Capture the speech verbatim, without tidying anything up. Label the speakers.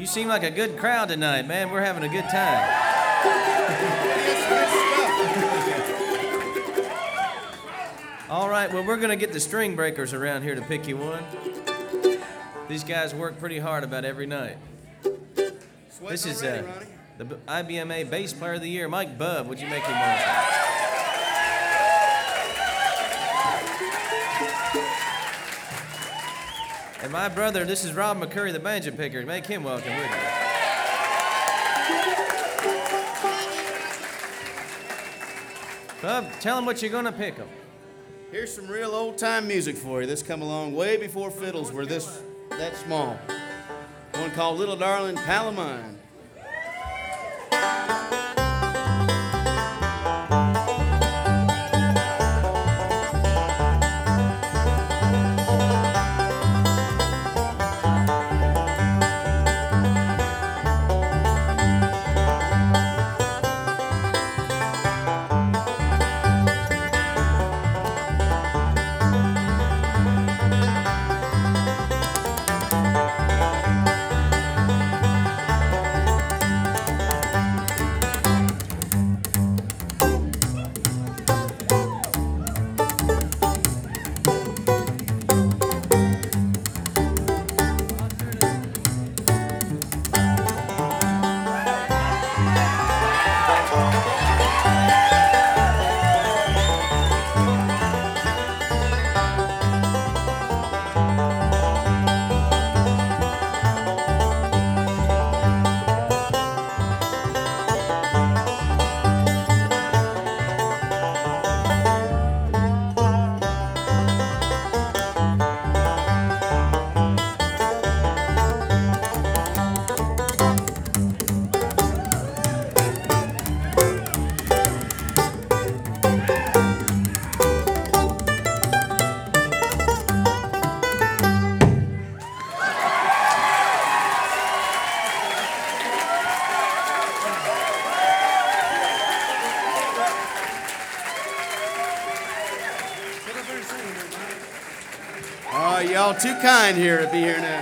Speaker 1: seem like a good crowd tonight, man. We're having a good time. All right, well, we're going to get the string breakers around here to pick you one. These guys work pretty hard about every night. This is uh, the I B M A Bass Player of the Year, Mike Bubb. Would you make him welcome? And my brother, this is Rob McCurry, the banjo picker. Make him welcome with you. Bub, tell him what you're going to pick him.
Speaker 2: Here's some real old-time music for you. This come along way before fiddles were this that small. One called Little Darling Pal of Mine. Oh, y'all too kind here to be here now.